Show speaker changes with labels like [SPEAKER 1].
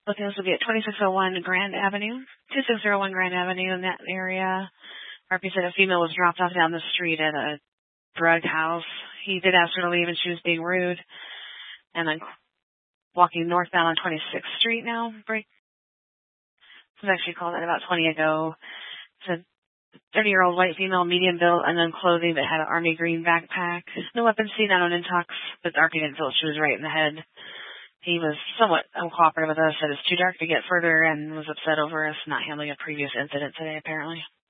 [SPEAKER 1] Looking, this will be at 2601 Grand Avenue, 2601 Grand Avenue in that area. RP said a female was dropped off down the street at a drug house. He did ask her to leave and she was being rude. And then walking northbound on 26th Street now. Break. This was actually called at about 20 ago. It's a 30-year-old white female, medium built, unknown clothing that had an army green backpack. No weapons seen out on Intox, but RP didn't feel she was right in the head. He was somewhat uncooperative with us, said it's too dark to get further, and was upset over us not handling a previous incident today, apparently.